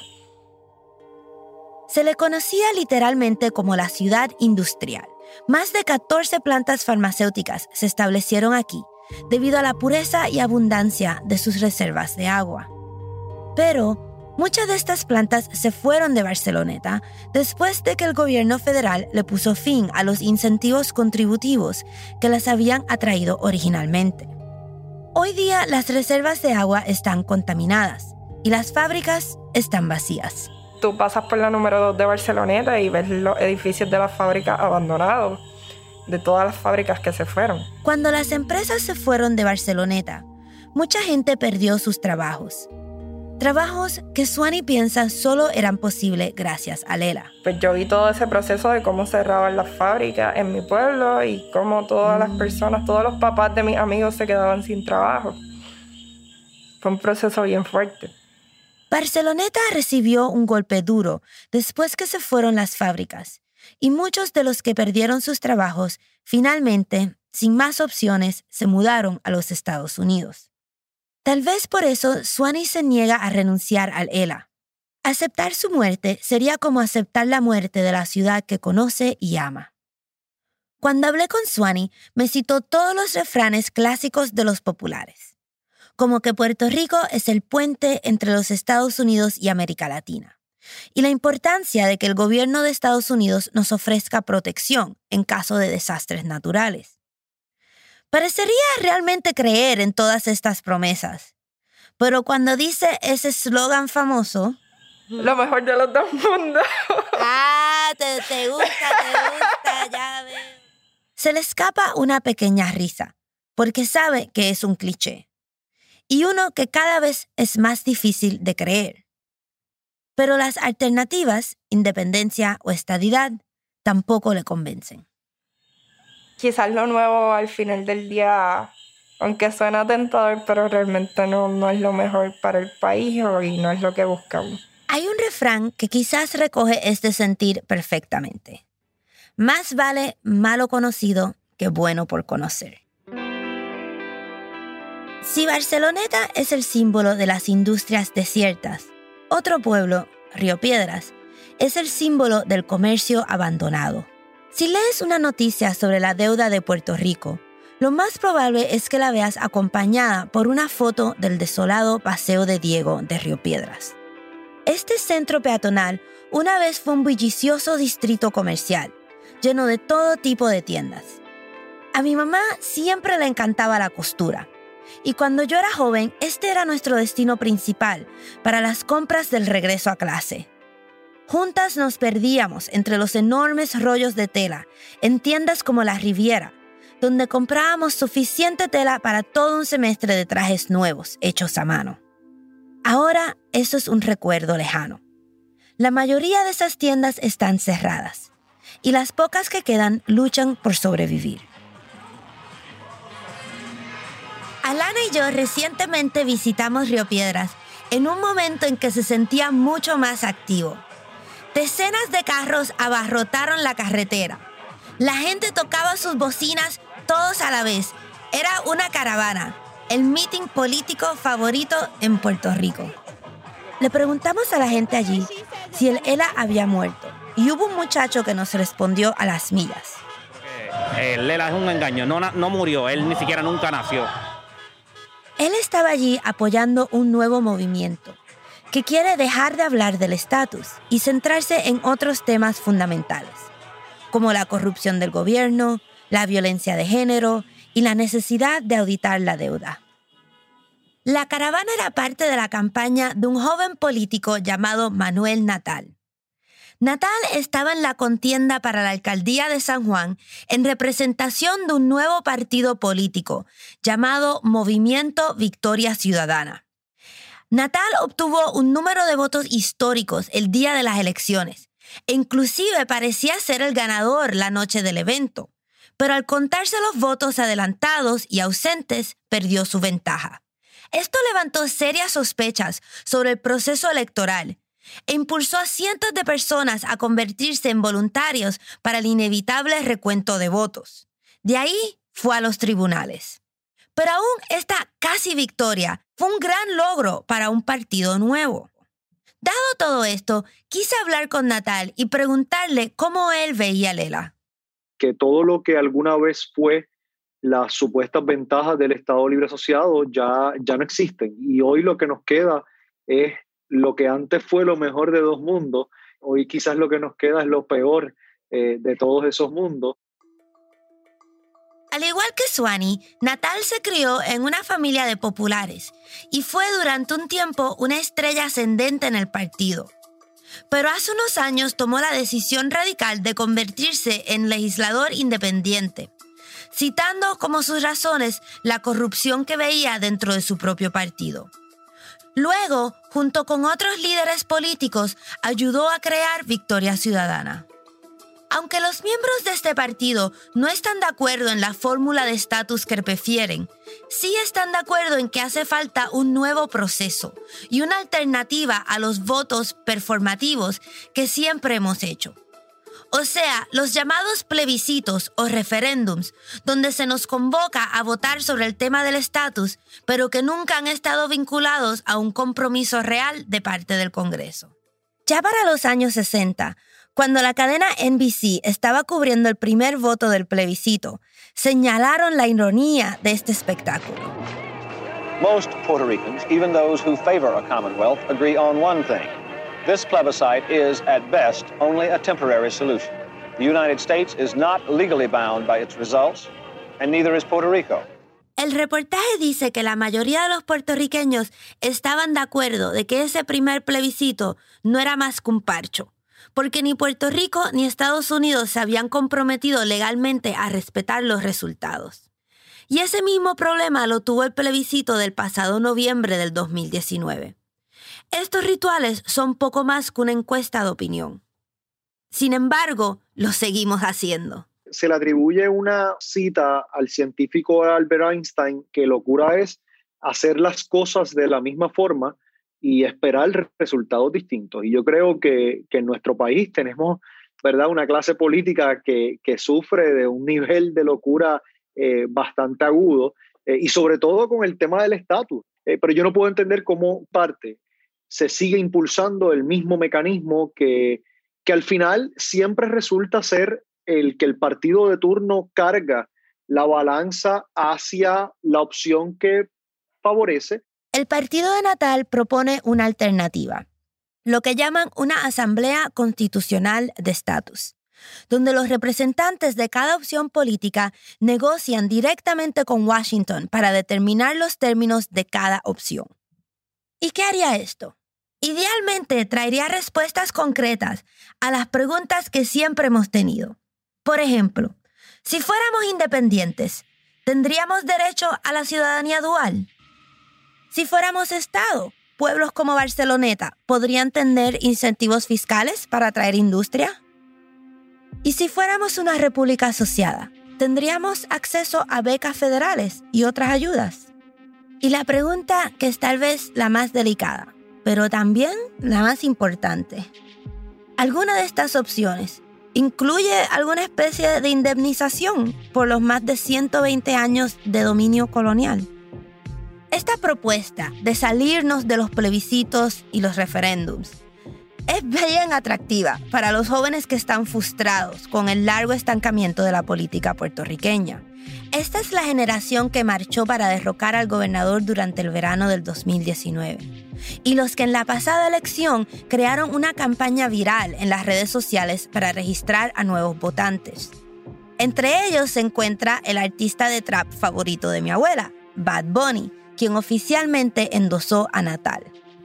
E: Se le conocía literalmente como la ciudad industrial. Más de catorce plantas farmacéuticas se establecieron aquí debido a la pureza y abundancia de sus reservas de agua. Pero muchas de estas plantas se fueron de Barceloneta después de que el gobierno federal le puso fin a los incentivos contributivos que las habían atraído originalmente. Hoy día las reservas de agua están contaminadas y las fábricas están vacías.
R: Tú pasas por la número dos de Barceloneta y ves los edificios de las fábricas abandonados, de todas las fábricas que se fueron.
E: Cuando las empresas se fueron de Barceloneta, mucha gente perdió sus trabajos. Trabajos que Suani piensa solo eran posibles gracias a E L A.
R: Pues yo vi todo ese proceso de cómo cerraban las fábricas en mi pueblo y cómo todas las personas, todos los papás de mis amigos se quedaban sin trabajo. Fue un proceso bien fuerte.
E: Barceloneta recibió un golpe duro después que se fueron las fábricas y muchos de los que perdieron sus trabajos finalmente, sin más opciones, se mudaron a los Estados Unidos. Tal vez por eso Suani se niega a renunciar al E L A. Aceptar su muerte sería como aceptar la muerte de la ciudad que conoce y ama. Cuando hablé con Suani, me citó todos los refranes clásicos de los populares, como que Puerto Rico es el puente entre los Estados Unidos y América Latina, y la importancia de que el gobierno de Estados Unidos nos ofrezca protección en caso de desastres naturales. Parecería realmente creer en todas estas promesas, pero cuando dice ese eslogan famoso,
R: lo mejor de los dos mundos.
E: Ah, te, te gusta, te gusta, ya veo. Se le escapa una pequeña risa, porque sabe que es un cliché. Y uno que cada vez es más difícil de creer. Pero las alternativas, independencia o estadidad, tampoco le convencen.
R: Quizás lo nuevo al final del día, aunque suena tentador, pero realmente no, no es lo mejor para el país y no es lo que buscamos.
E: Hay un refrán que quizás recoge este sentir perfectamente. Más vale malo conocido que bueno por conocer. Si Barceloneta es el símbolo de las industrias desiertas, otro pueblo, Río Piedras, es el símbolo del comercio abandonado. Si lees una noticia sobre la deuda de Puerto Rico, lo más probable es que la veas acompañada por una foto del desolado Paseo de Diego de Río Piedras. Este centro peatonal una vez fue un bullicioso distrito comercial, lleno de todo tipo de tiendas. A mi mamá siempre le encantaba la costura. Y cuando yo era joven, este era nuestro destino principal para las compras del regreso a clase. Juntas nos perdíamos entre los enormes rollos de tela en tiendas como La Riviera, donde comprábamos suficiente tela para todo un semestre de trajes nuevos hechos a mano. Ahora eso es un recuerdo lejano. La mayoría de esas tiendas están cerradas y las pocas que quedan luchan por sobrevivir. Alana y yo recientemente visitamos Río Piedras en un momento en que se sentía mucho más activo. Decenas de carros abarrotaron la carretera. La gente tocaba sus bocinas todos a la vez. Era una caravana, el meeting político favorito en Puerto Rico. Le preguntamos a la gente allí si el E L A había muerto y hubo un muchacho que nos respondió a las millas.
S: El E L A es un engaño, no, no murió, él ni siquiera nunca nació.
E: Él estaba allí apoyando un nuevo movimiento, que quiere dejar de hablar del estatus y centrarse en otros temas fundamentales, como la corrupción del gobierno, la violencia de género y la necesidad de auditar la deuda. La caravana era parte de la campaña de un joven político llamado Manuel Natal. Natal estaba en la contienda para la alcaldía de San Juan en representación de un nuevo partido político llamado Movimiento Victoria Ciudadana. Natal obtuvo un número de votos históricos el día de las elecciones e inclusive parecía ser el ganador la noche del evento, pero al contarse los votos adelantados y ausentes perdió su ventaja. Esto levantó serias sospechas sobre el proceso electoral e impulsó a cientos de personas a convertirse en voluntarios para el inevitable recuento de votos. De ahí fue a los tribunales. Pero aún esta casi victoria fue un gran logro para un partido nuevo. Dado todo esto, quise hablar con Natal y preguntarle cómo él veía a Lela.
T: Que todo lo que alguna vez fue las supuestas ventajas del Estado Libre Asociado ya, ya no existen. Y hoy lo que nos queda es lo que antes fue lo mejor de dos mundos. Hoy quizás lo que nos queda es lo peor eh, de todos esos mundos.
E: Al igual que Suani, Natal se crió en una familia de populares y fue durante un tiempo una estrella ascendente en el partido. Pero hace unos años tomó la decisión radical de convertirse en legislador independiente, citando como sus razones la corrupción que veía dentro de su propio partido. Luego, junto con otros líderes políticos, ayudó a crear Victoria Ciudadana. Aunque los miembros de este partido no están de acuerdo en la fórmula de estatus que prefieren, sí están de acuerdo en que hace falta un nuevo proceso y una alternativa a los votos performativos que siempre hemos hecho. O sea, los llamados plebiscitos o referéndums, donde se nos convoca a votar sobre el tema del estatus, pero que nunca han estado vinculados a un compromiso real de parte del Congreso. Ya para los años sesenta, cuando la cadena N B C estaba cubriendo el primer voto del plebiscito, señalaron la ironía de este espectáculo.
U: Most Puerto Ricans, even those who favor a Commonwealth, agree on one thing. This plebiscite is, at best, only a temporary solution. The United States is not legally bound by its results, and neither is Puerto Rico.
E: El reportaje dice que la mayoría de los puertorriqueños estaban de acuerdo de que ese primer plebiscito no era más que un parcho, porque ni Puerto Rico ni Estados Unidos se habían comprometido legalmente a respetar los resultados. Y ese mismo problema lo tuvo el plebiscito del pasado noviembre del dos mil diecinueve. Estos rituales son poco más que una encuesta de opinión. Sin embargo, lo seguimos haciendo.
T: Se le atribuye una cita al científico Albert Einstein que locura es hacer las cosas de la misma forma y esperar resultados distintos. Y yo creo que, que en nuestro país tenemos, ¿verdad?, una clase política que, que sufre de un nivel de locura eh, bastante agudo eh, y sobre todo con el tema del estatus. Eh, pero yo no puedo entender cómo parte se sigue impulsando el mismo mecanismo que, que al final siempre resulta ser el que el partido de turno carga la balanza hacia la opción que favorece.
E: El partido de Natal propone una alternativa, lo que llaman una asamblea constitucional de estatus, donde los representantes de cada opción política negocian directamente con Washington para determinar los términos de cada opción. ¿Y qué haría esto? Idealmente traería respuestas concretas a las preguntas que siempre hemos tenido. Por ejemplo, si fuéramos independientes, ¿tendríamos derecho a la ciudadanía dual? Si fuéramos Estado, pueblos como Barceloneta podrían tener incentivos fiscales para atraer industria. Y si fuéramos una república asociada, ¿tendríamos acceso a becas federales y otras ayudas? Y la pregunta que es tal vez la más delicada, pero también la más importante. ¿Alguna de estas opciones incluye alguna especie de indemnización por los más de ciento veinte años de dominio colonial? Esta propuesta de salirnos de los plebiscitos y los referéndums es bien atractiva para los jóvenes que están frustrados con el largo estancamiento de la política puertorriqueña. Esta es la generación que marchó para derrocar al gobernador durante el verano del dos mil diecinueve. y los que en la pasada elección crearon una campaña viral en las redes sociales para registrar a nuevos votantes. Entre ellos se encuentra el artista de trap favorito de mi abuela, Bad Bunny, quien oficialmente endosó a Natal.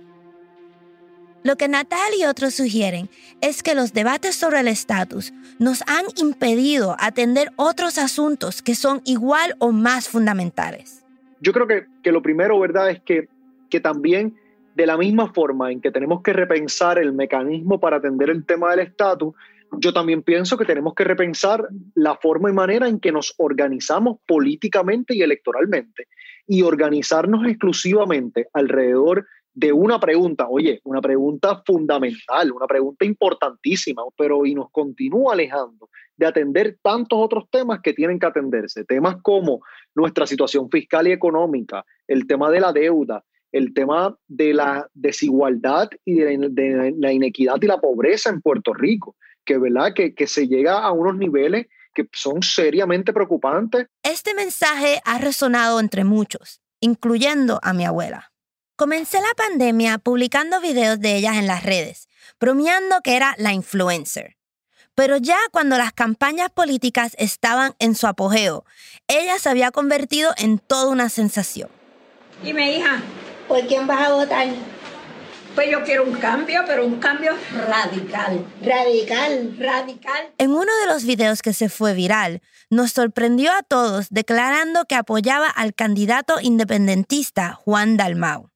E: Lo que Natal y otros sugieren es que los debates sobre el estatus nos han impedido atender otros asuntos que son igual o más fundamentales.
T: Yo creo que, que lo primero, ¿verdad?, es que, que también de la misma forma en que tenemos que repensar el mecanismo para atender el tema del estatus, yo también pienso que tenemos que repensar la forma y manera en que nos organizamos políticamente y electoralmente y organizarnos exclusivamente alrededor de una pregunta, oye, una pregunta fundamental, una pregunta importantísima, pero y nos continúa alejando de atender tantos otros temas que tienen que atenderse, temas como nuestra situación fiscal y económica, el tema de la deuda, el tema de la desigualdad y de la, de la inequidad y la pobreza en Puerto Rico, que, ¿verdad? que, que se llega a unos niveles que son seriamente preocupantes.
E: Este mensaje ha resonado entre muchos, incluyendo a mi abuela. Comencé la pandemia publicando videos de ellas en las redes, bromeando que era la influencer. Pero ya cuando las campañas políticas estaban en su apogeo, ella se había convertido en toda una sensación.
H: Dime, hija,
I: ¿por quién vas a votar?
H: Pues yo quiero un cambio, pero un cambio radical.
I: Radical.
H: Radical.
E: En uno de los videos que se fue viral, nos sorprendió a todos declarando que apoyaba al candidato independentista Juan Dalmau.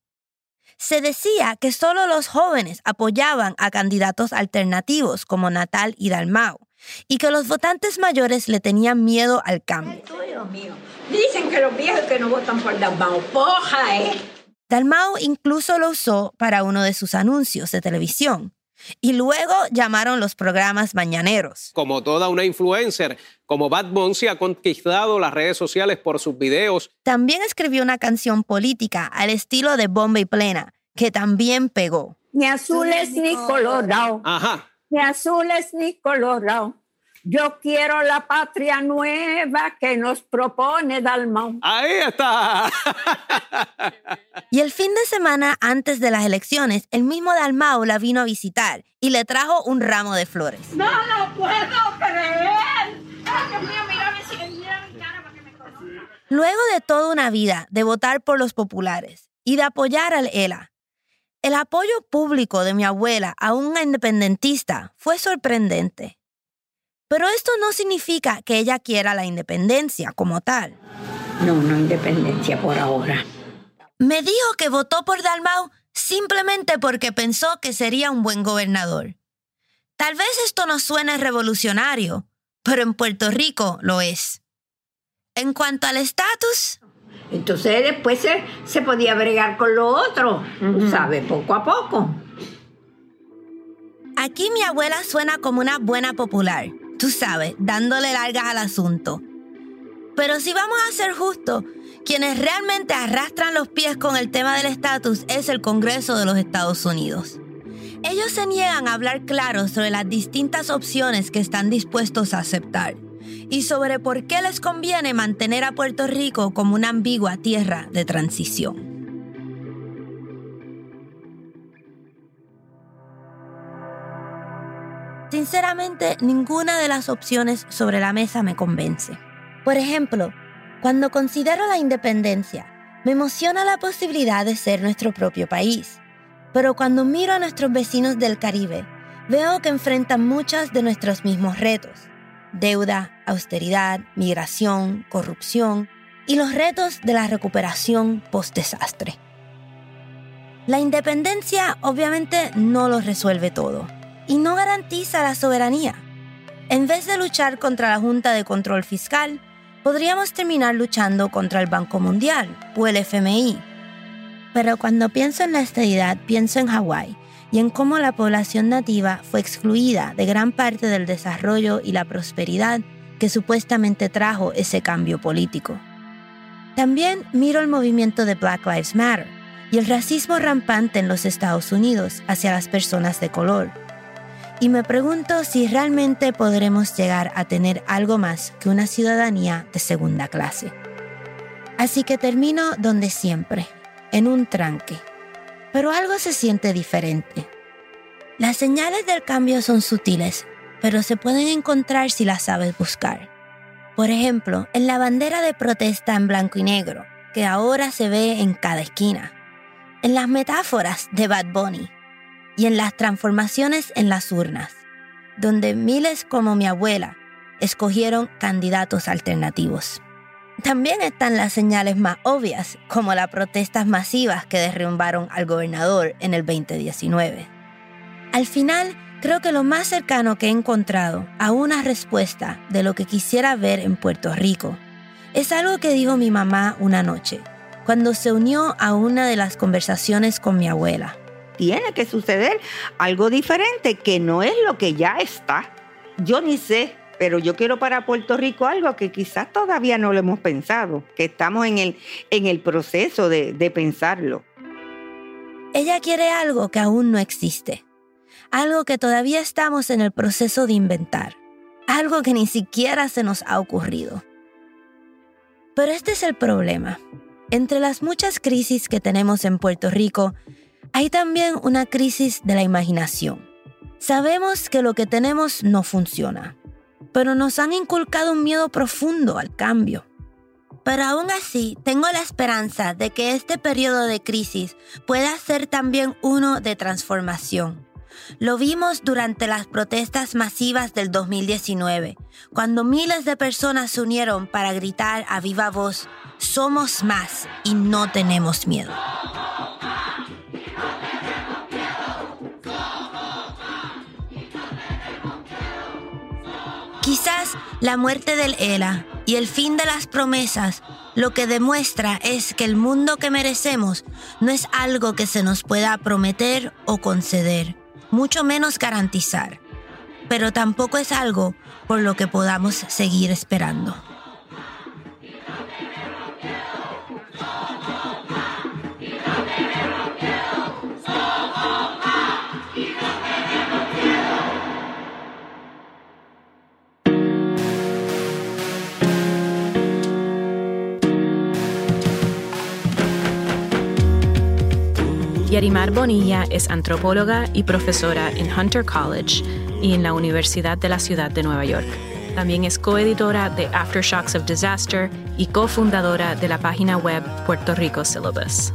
E: Se decía que solo los jóvenes apoyaban a candidatos alternativos como Natal y Dalmau, y que los votantes mayores le tenían miedo al cambio.
H: Dios mío. Dicen que los viejos que no votan por Dalmau, poja, ¿eh?
E: Dalmau incluso lo usó para uno de sus anuncios de televisión. Y luego llamaron los programas mañaneros.
A: Como toda una influencer, como Bad Bunny ha conquistado las redes sociales por sus videos.
E: También escribió una canción política al estilo de Bomba y Plena, que también pegó.
H: Ni azules ni colorado.
A: Ajá.
H: Ni azules ni colorado. Yo quiero la patria nueva que nos propone Dalmau.
A: Ahí está.
E: Y el fin de semana antes de las elecciones, el mismo Dalmau la vino a visitar y le trajo un ramo de flores.
H: ¡No lo puedo creer! ¡Ay, Dios mío, mírame, mira mi cara para que me conozca!
E: Luego de toda una vida de votar por los populares y de apoyar al E L A, el apoyo público de mi abuela a un independentista fue sorprendente. Pero esto no significa que ella quiera la independencia como tal.
H: No, no independencia por ahora.
E: Me dijo que votó por Dalmau simplemente porque pensó que sería un buen gobernador. Tal vez esto no suene revolucionario, pero en Puerto Rico lo es. En cuanto al estatus...
H: Entonces después se, se podía bregar con lo otro, uh-huh. ¿Sabes? Poco a poco.
E: Aquí mi abuela suena como una buena popular, tú sabes, dándole largas al asunto. Pero si vamos a ser justos, quienes realmente arrastran los pies con el tema del estatus es el Congreso de los Estados Unidos. Ellos se niegan a hablar claro sobre las distintas opciones que están dispuestos a aceptar y sobre por qué les conviene mantener a Puerto Rico como una ambigua tierra de transición. Sinceramente, ninguna de las opciones sobre la mesa me convence. Por ejemplo, cuando considero la independencia, me emociona la posibilidad de ser nuestro propio país. Pero cuando miro a nuestros vecinos del Caribe, veo que enfrentan muchos de nuestros mismos retos. Deuda, austeridad, migración, corrupción y los retos de la recuperación post-desastre. La independencia obviamente no lo resuelve todo y no garantiza la soberanía. En vez de luchar contra la Junta de Control Fiscal, podríamos terminar luchando contra el Banco Mundial o el F M I. Pero cuando pienso en la estadidad, pienso en Hawái y en cómo la población nativa fue excluida de gran parte del desarrollo y la prosperidad que supuestamente trajo ese cambio político. También miro el movimiento de Black Lives Matter y el racismo rampante en los Estados Unidos hacia las personas de color. Y me pregunto si realmente podremos llegar a tener algo más que una ciudadanía de segunda clase. Así que termino donde siempre, en un tranque. Pero algo se siente diferente. Las señales del cambio son sutiles, pero se pueden encontrar si las sabes buscar. Por ejemplo, en la bandera de protesta en blanco y negro, que ahora se ve en cada esquina. En las metáforas de Bad Bunny. Y en las transformaciones en las urnas, donde miles como mi abuela escogieron candidatos alternativos. También están las señales más obvias, como las protestas masivas que derrumbaron al gobernador en el veinte diecinueve. Al final, creo que lo más cercano que he encontrado a una respuesta de lo que quisiera ver en Puerto Rico es algo que dijo mi mamá una noche, cuando se unió a una de las conversaciones con mi abuela.
C: Tiene que suceder algo diferente, que no es lo que ya está. Yo ni sé, pero yo quiero para Puerto Rico algo que quizás todavía no lo hemos pensado, que estamos en el, en el proceso de, de pensarlo.
E: Ella quiere algo que aún no existe, algo que todavía estamos en el proceso de inventar, algo que ni siquiera se nos ha ocurrido. Pero este es el problema. Entre las muchas crisis que tenemos en Puerto Rico, hay también una crisis de la imaginación. Sabemos que lo que tenemos no funciona, pero nos han inculcado un miedo profundo al cambio. Pero aún así, tengo la esperanza de que este periodo de crisis pueda ser también uno de transformación. Lo vimos durante las protestas masivas del dos mil diecinueve, cuando miles de personas se unieron para gritar a viva voz: somos más y no tenemos miedo. Quizás la muerte del ELA y el fin de las promesas lo que demuestra es que el mundo que merecemos no es algo que se nos pueda prometer o conceder, mucho menos garantizar, pero tampoco es algo por lo que podamos seguir esperando.
B: Yarimar Bonilla es antropóloga y profesora en Hunter College y en la Universidad de la Ciudad de Nueva York. También es coeditora de Aftershocks of Disaster y cofundadora de la página web Puerto Rico Syllabus.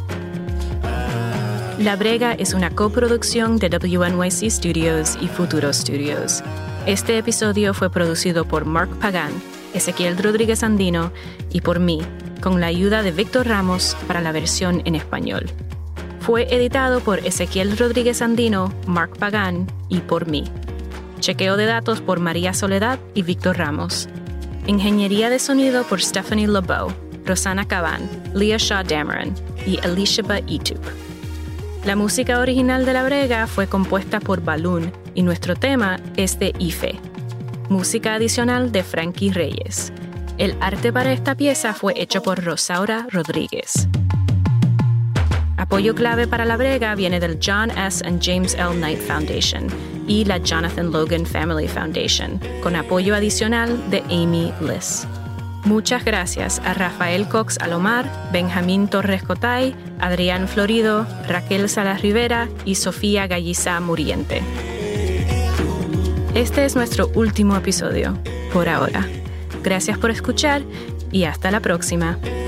B: La Brega es una coproducción de W N Y C Studios y Futuro Studios. Este episodio fue producido por Mark Pagan, Ezequiel Rodríguez Andino y por mí, con la ayuda de Víctor Ramos para la versión en español. Fue editado por Ezequiel Rodríguez Andino, Mark Pagan y por mí. Chequeo de datos por María Soledad y Víctor Ramos. Ingeniería de sonido por Stephanie LeBeau, Rosana Caban, Leah Shaw Dameron y Elishaba Itup. La música original de La Brega fue compuesta por Balloon y nuestro tema es de Ife. Música adicional de Frankie Reyes. El arte para esta pieza fue hecho por Rosaura Rodríguez. Apoyo clave para La Brega viene del John S. and James L. Knight Foundation y la Jonathan Logan Family Foundation, con apoyo adicional de Amy Liss. Muchas gracias a Rafael Cox Alomar, Benjamín Torres Cotay, Adrián Florido, Raquel Salas Rivera y Sofía Gallizá Muriente. Este es nuestro último episodio, por ahora. Gracias por escuchar y hasta la próxima.